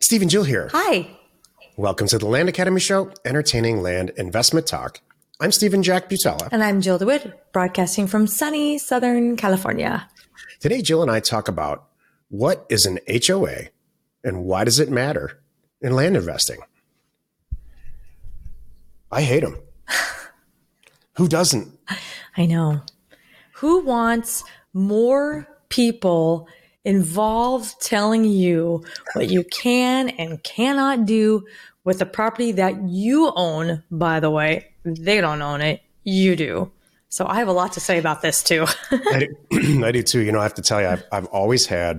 Steve and Jill here. Hi. Welcome to the Land Academy Show, entertaining land investment talk. I'm Stephen Jack Butala. And I'm Jill DeWitt, broadcasting from sunny Southern California. Today, Jill and I talk about what is an HOA and why does it matter in land investing. I hate them. Who doesn't? I know. Who wants more people involved telling you what you can and cannot do with the property that you own? By the way, they don't own it. You do. So I have a lot to say about this too. I do too. You know, I have to tell you, I've always had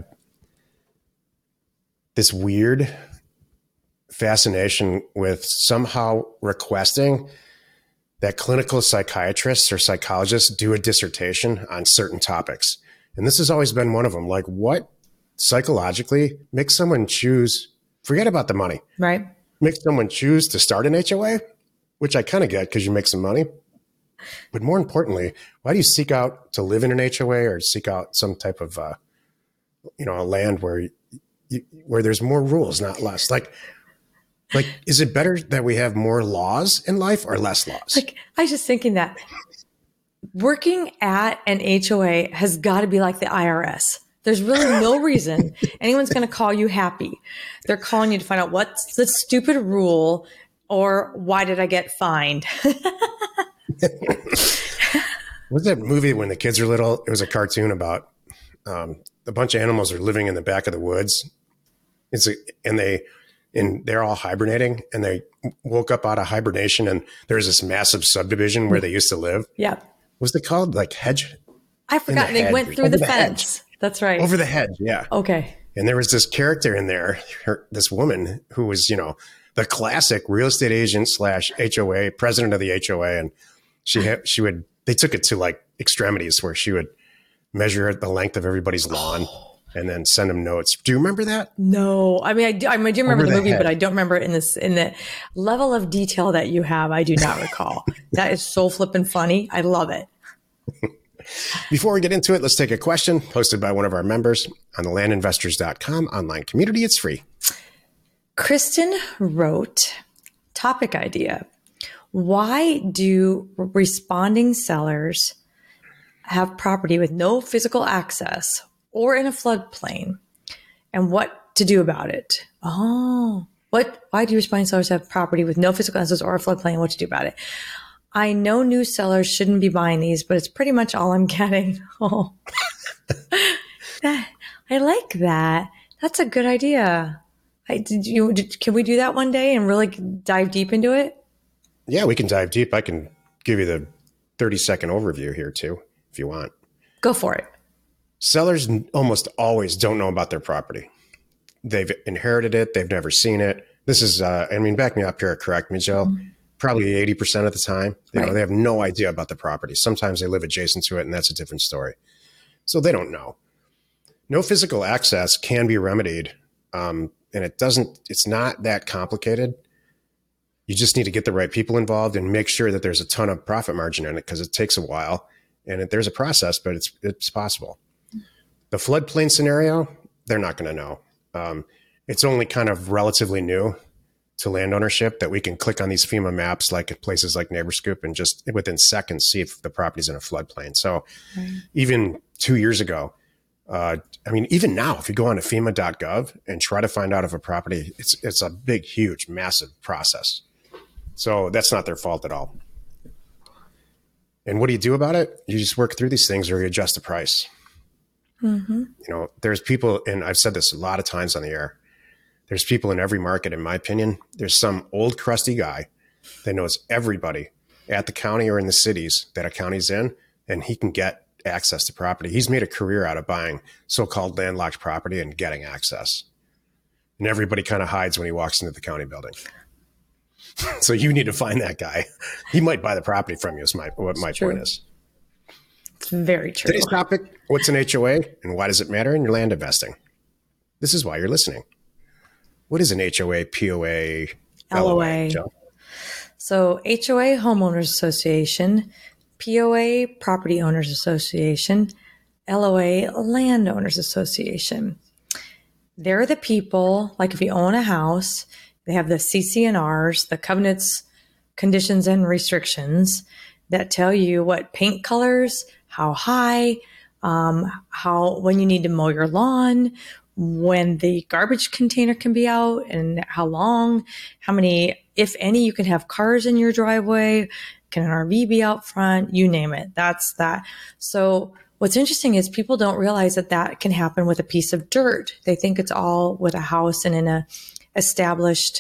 this weird fascination with somehow requesting that clinical psychiatrists or psychologists do a dissertation on certain topics. And this has always been one of them. Like, what psychologically makes someone choose, forget about the money, right? Makes someone choose to start an HOA, which I kind of get because you make some money. But more importantly, why do you seek out to live in an HOA or seek out some type of, a land where there's more rules, not less? Like, is it better that we have more laws in life or less laws? Like, I was just thinking that working at an HOA has got to be like the IRS. There's really no reason anyone's going to call you happy. They're calling you to find out what's the stupid rule or why did I get fined? What's that movie when the kids are little? It was a cartoon about a bunch of animals are living in the back of the woods. They're all hibernating, and they woke up out of hibernation, and there's this massive subdivision where they used to live. Yeah. What's it called? Like hedge? I forgot. They went through the fence. That's right. Over the hedge. Yeah. Okay. And there was this character in there, this woman who was, the classic real estate agent / HOA, president of the HOA. And they took it to like extremities where she would measure the length of everybody's lawn and then send them notes. Do you remember that? No. I mean, I do remember the movie, but I don't remember it in the level of detail that you have. I do not recall. That is so flippin' funny. I love it. Before we get into it, let's take a question posted by one of our members on the landinvestors.com online community. It's free. Kristen wrote, topic idea. Why do responding sellers have property with no physical access or in a floodplain, and what to do about it? Why do responding sellers have property with no physical access or a floodplain, and what to do about it? I know new sellers shouldn't be buying these, but it's pretty much all I'm getting. Oh, I like that. That's a good idea. Can we do that one day and really dive deep into it? Yeah, we can dive deep. I can give you the 30-second overview here too, if you want. Go for it. Sellers almost always don't know about their property. They've inherited it. They've never seen it. This is, back me up here, correct me, Jill. Mm-hmm. Probably 80% of the time, they have no idea about the property. Sometimes they live adjacent to it, and that's a different story. So they don't know. No physical access can be remedied, and it's not that complicated. You just need to get the right people involved and make sure that there's a ton of profit margin in it, because it takes a while, and there's a process, but it's possible. The floodplain scenario, they're not going to know. It's only kind of relatively new to land ownership that we can click on these FEMA maps, like at places like NeighborScoop, and just within seconds see if the property's in a floodplain. So even 2 years ago, even now, if you go on to FEMA.gov and try to find out if a property, it's a big, huge, massive process. So that's not their fault at all. And what do you do about it? You just work through these things, or you adjust the price. Mm-hmm. There's people, and I've said this a lot of times on the air, there's people in every market, in my opinion. There's some old crusty guy that knows everybody at the county or in the cities that a county's in, and he can get access to property. He's made a career out of buying so-called landlocked property and getting access. And everybody kind of hides when he walks into the county building. So you need to find that guy. He might buy the property from you, is what my point is. It's very true. Today's topic, what's an HOA and why does it matter in your land investing? This is why you're listening. What is an HOA, POA, LOA? Joe? So HOA, Homeowners Association, POA, Property Owners Association, LOA, Landowners Association. They're the people, like if you own a house, they have the CC&Rs, the covenants, conditions, and restrictions that tell you what paint colors, how high, when you need to mow your lawn, when the garbage container can be out and how long, how many, if any, you can have cars in your driveway, can an RV be out front, you name it. That's that. So what's interesting is people don't realize that that can happen with a piece of dirt. They think it's all with a house and in a established,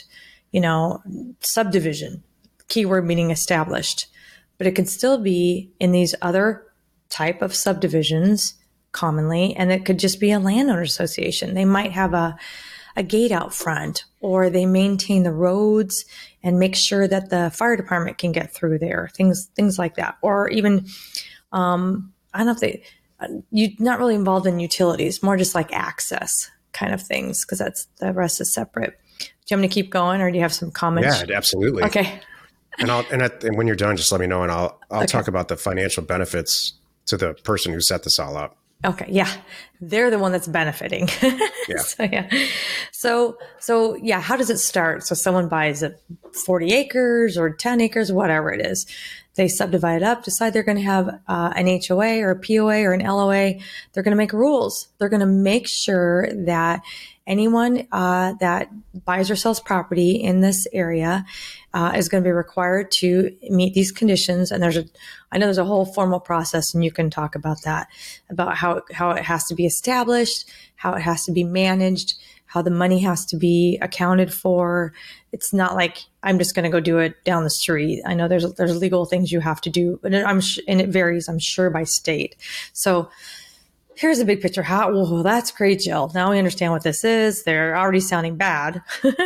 subdivision, keyword meaning established, but it can still be in these other type of subdivisions commonly, and it could just be a landowner association. They might have a gate out front, or they maintain the roads and make sure that the fire department can get through there, things like that. Or even, I don't know if you're not really involved in utilities, more just like access kind of things, because the rest is separate. Do you want me to keep going, or do you have some comments? Yeah, absolutely. Okay. And when you're done, just let me know, and I'll talk about the financial benefits to the person who set this all up. Okay. Yeah. They're the one that's benefiting. Yeah. So how does it start? So someone buys 40 acres or 10 acres, whatever it is. They subdivide it up, decide they're going to have an HOA or a POA or an LOA. They're going to make rules. They're going to make sure that anyone that buys or sells property in this area is going to be required to meet these conditions. And I know there's a whole formal process, and you can talk about that, about how it has to be established, how it has to be managed, how the money has to be accounted for. It's not like I'm just going to go do it down the street. I know there's legal things you have to do, and it varies, I'm sure, by state. So here's the big picture. Well, that's great, Jill. Now we understand what this is. They're already sounding bad.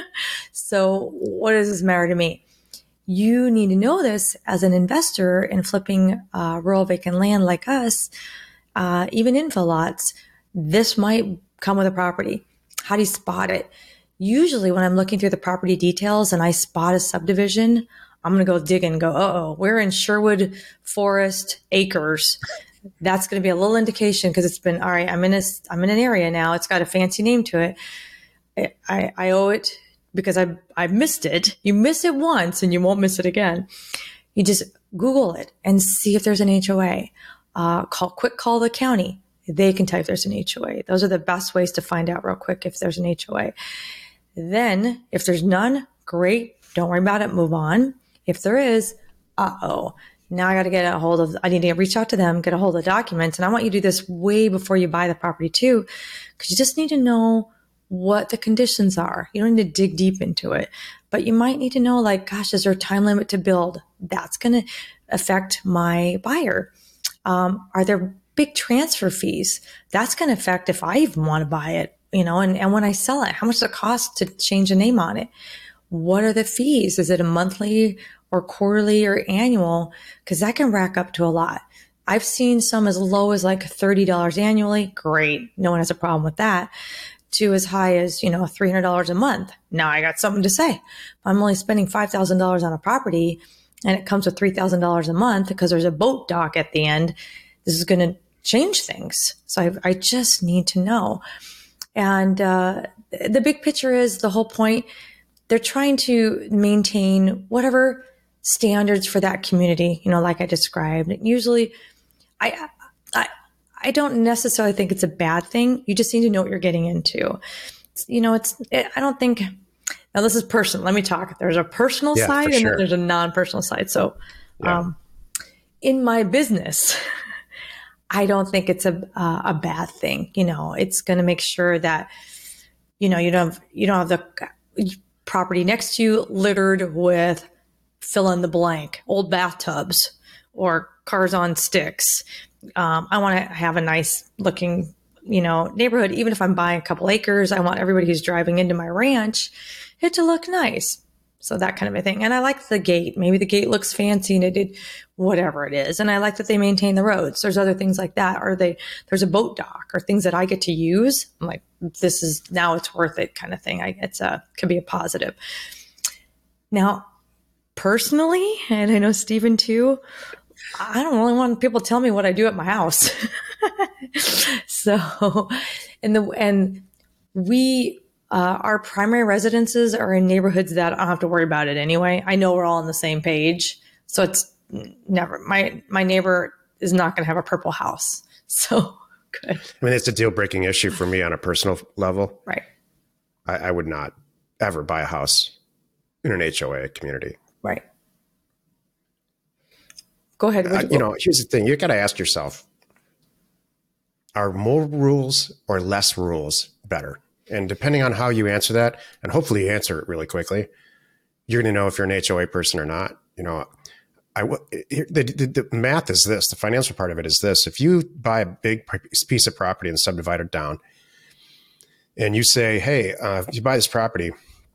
So what does this matter to me? You need to know this as an investor in flipping rural vacant land like us, even info lots. This might come with a property. How do you spot it? Usually when I'm looking through the property details and I spot a subdivision, I'm going to go dig and go, we're in Sherwood Forest Acres. That's going to be a little indication, because it's been, all right, I'm in an area now. It's got a fancy name to it. I owe it because I missed it. You miss it once and you won't miss it again. You just Google it and see if there's an HOA. Call the county. They can tell you if there's an HOA. Those are the best ways to find out real quick if there's an HOA. Then if there's none, great. Don't worry about it. Move on. If there is, now I got to I need to reach out to them, get a hold of the documents. And I want you to do this way before you buy the property too, because you just need to know what the conditions are. You don't need to dig deep into it, but you might need to know, like, gosh, is there a time limit to build? That's going to affect my buyer. Are there big transfer fees? That's going to affect if I even want to buy it, and when I sell it, how much does it cost to change the name on it? What are the fees? Is it a monthly or quarterly or annual? Because that can rack up to a lot. I've seen some as low as like $30 annually. Great. No one has a problem with that. To as high as, $300 a month. Now I got something to say. If I'm only spending $5,000 on a property and it comes with $3,000 a month because there's a boat dock at the end, this is going to change things. So I just need to know. And the big picture is the whole point. They're trying to maintain whatever standards for that community, like I described. Usually, I don't necessarily think it's a bad thing. You just need to know what you're getting into. I don't think, now this is personal. Let me talk. There's a personal side and then there's a non-personal side. So in my business, I don't think it's a bad thing. It's going to make sure that, you don't have the property next to you littered with fill in the blank, old bathtubs or cars on sticks. I want to have a nice looking, neighborhood. Even if I'm buying a couple acres, I want everybody who's driving into my ranch it to look nice. So that kind of a thing. And I like the gate. Maybe the gate looks fancy and it did whatever it is. And I like that they maintain the roads. There's other things like that. Or there's a boat dock or things that I get to use. I'm like, now it's worth it kind of thing. Could be a positive. Now, personally, and I know Stephen too, I don't really want people to tell me what I do at my house. So, and our primary residences are in neighborhoods that I don't have to worry about it anyway. I know we're all on the same page. So it's never, my neighbor is not going to have a purple house. So good. I mean, it's a deal breaking issue for me on a personal level. Right. I would not ever buy a house in an HOA community. Right. Go ahead. Here's the thing. You got to ask yourself, are more rules or less rules better? And depending on how you answer that, and hopefully you answer it really quickly, you're going to know if you're an HOA person or not. The math is this. The financial part of it is this. If you buy a big piece of property and subdivide it down, and you say, hey, if you buy this property,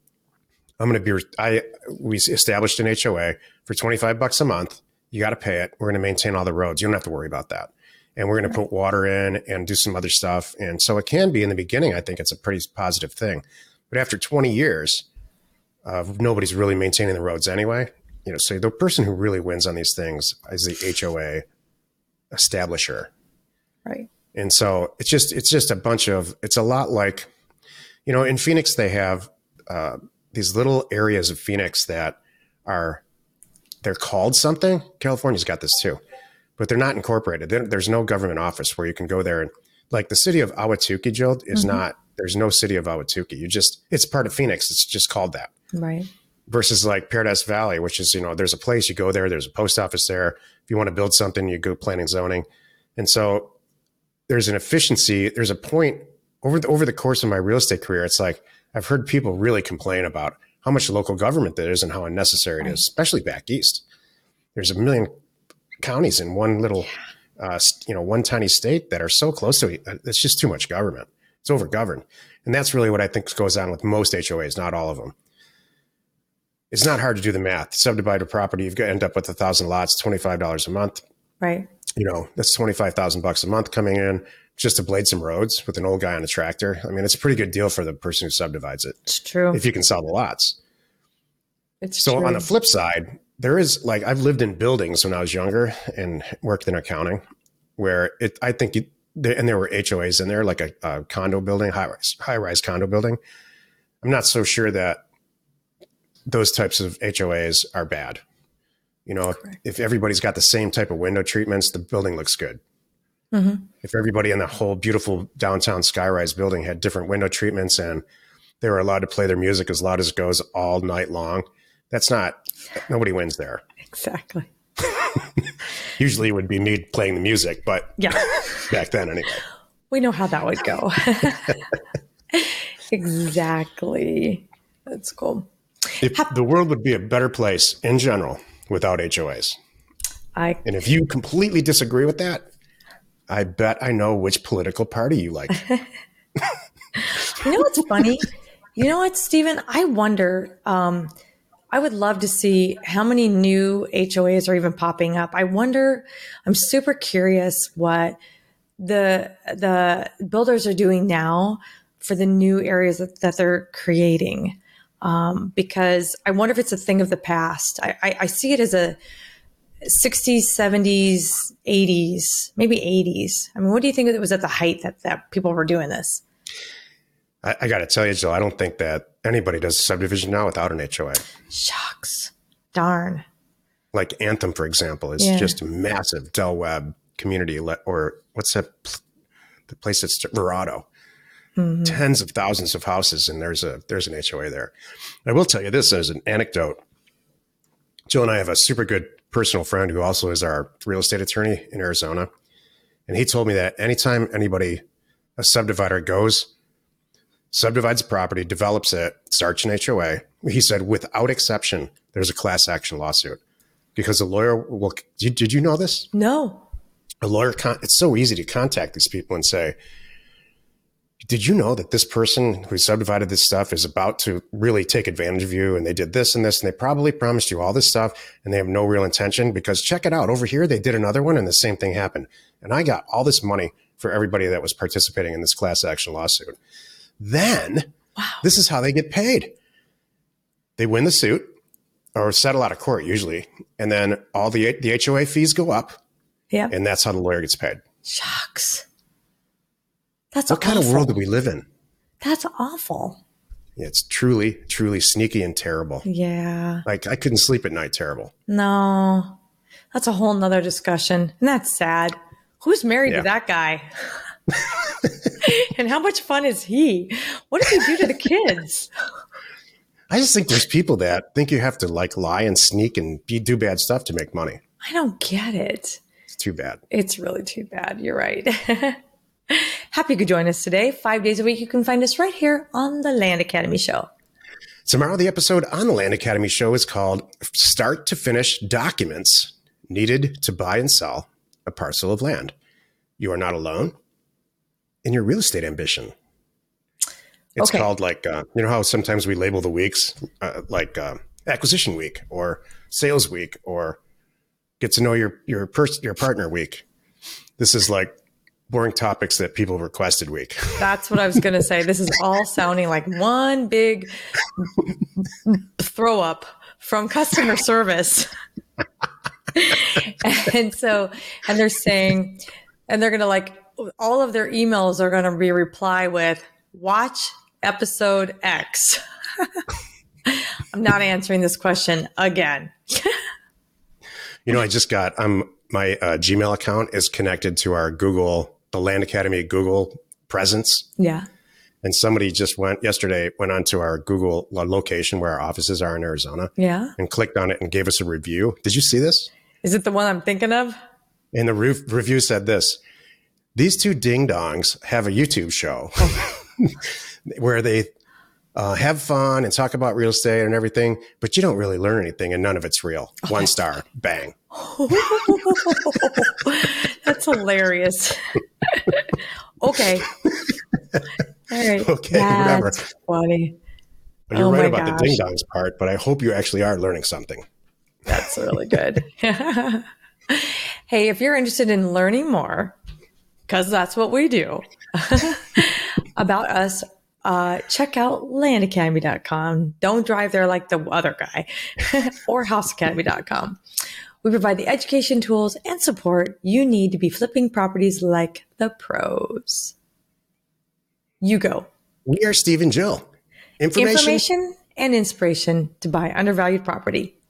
we established an HOA for $25 a month. You got to pay it. We're going to maintain all the roads. You don't have to worry about that. And we're going to put water in and do some other stuff. And so it can be in the beginning, I think it's a pretty positive thing. But after 20 years, nobody's really maintaining the roads anyway. So the person who really wins on these things is the HOA establisher. Right. And so it's just a bunch of, it's a lot like, in Phoenix, they have these little areas of Phoenix that they're called something. California's got this too, but they're not incorporated. There's no government office where you can go there. And like the city of Ahwatukee, Jill, is not, there's no city of Ahwatukee. It's part of Phoenix. It's just called that. Right. Versus like Paradise Valley, which is, there's a place you go there, there's a post office there. If you want to build something, you go planning zoning. And so there's an efficiency. There's a point over the course of my real estate career. It's like, I've heard people really complain about how much local government there is and how unnecessary it is, especially back east. There's a million counties in one little, one tiny state that are so close to it. It's just too much government. It's over-governed. And that's really what I think goes on with most HOAs, not all of them. It's not hard to do the math. Subdivide a property, you've got to end up with 1,000 lots, $25 a month. Right. That's $25,000 a month coming in just to blade some roads with an old guy on a tractor. I mean, it's a pretty good deal for the person who subdivides it. It's true. If you can sell the lots. It's true. On the flip side, there is I've lived in buildings when I was younger and worked in accounting where and there were HOAs in there, like a condo building, high-rise condo building. I'm not so sure that those types of HOAs are bad. If everybody's got the same type of window treatments, the building looks good. Mm-hmm. If everybody in the whole beautiful downtown skyrise building had different window treatments and they were allowed to play their music as loud as it goes all night long, nobody wins there. Exactly. Usually it would be me playing the music, but yeah, back then anyway. We know how that would go. Exactly. That's cool. The world would be a better place in general without HOAs. And if you completely disagree with that, I bet I know which political party you like. You know what's funny? You know what, Stephen? I wonder, I would love to see how many new HOAs are even popping up. I wonder, I'm super curious what the builders are doing now for the new areas that they're creating. Because I wonder if it's a thing of the past. I see it as a 60s, 70s, 80s, maybe 80s. I mean, what do you think it was at the height that people were doing this? I got to tell you, Jill, I don't think that anybody does subdivision now without an HOA. Shucks. Darn. Like Anthem, for example, is just a massive Del Webb community. Or what's that? The place that's Verado. Mm-hmm. Tens of thousands of houses, and there's an HOA there. I will tell you this as an anecdote. Jill and I have a super good personal friend who also is our real estate attorney in Arizona. And he told me that anytime a subdivider subdivides a property, develops it, starts an HOA, he said, without exception, there's a class action lawsuit because the lawyer will, did you know this? No. A lawyer, it's so easy to contact these people and say, did you know that this person who subdivided this stuff is about to really take advantage of you? And they did this and this, and they probably promised you all this stuff and they have no real intention because check it out over here. They did another one and the same thing happened. And I got all this money for everybody that was participating in this class action lawsuit. Then This is how they get paid. They win the suit or settle out of court usually. And then all the HOA fees go up. Yeah. And that's how the lawyer gets paid. Shucks. That's what kind of world do we live in? That's awful. It's truly, truly sneaky and terrible. Yeah. Like, I couldn't sleep at night. Terrible. No, that's a whole nother discussion. And that's sad. Who's married Yeah. to that guy? And how much fun is he? What does he do to the kids? I just think there's people that think you have to like lie and sneak and do bad stuff to make money. I don't get it. It's too bad. It's really too bad. You're right. Happy you could join us today. 5 days a week, you can find us right here on the Land Academy Show. Tomorrow, the episode on the Land Academy Show is called Start to Finish Documents Needed to Buy and Sell a Parcel of Land. You are not alone in your real estate ambition. It's called like, you know how sometimes we label the weeks like acquisition week or sales week or get to know your partner week. This is like boring topics that people requested week. That's what I was going to say. This is all sounding like one big throw up from customer service. And they're saying, and they're going to like, all of their emails are going to be reply with watch episode X. I'm not answering this question again. You know, I just got, my Gmail account is connected to our the Land Academy Google presence. Yeah. And somebody just went onto our Google location where our offices are in Arizona. Yeah. And clicked on it and gave us a review. Did you see this? Is it the one I'm thinking of? And the review said this: these two ding-dongs have a YouTube show where they have fun and talk about real estate and everything, but you don't really learn anything and none of it's real. 1 star, bang. That's hilarious. Okay. All right. Okay, That's funny. But you're Oh right my about gosh. the ding-dongs part, but I hope you actually are learning something. That's really good. Hey, if you're interested in learning more, because that's what we do, about us, check out landacademy.com. Don't drive there like the other guy, or houseacademy.com. We provide the education, tools, and support you need to be flipping properties like the pros. You go. We are Steve and Jill. Information and inspiration to buy undervalued property.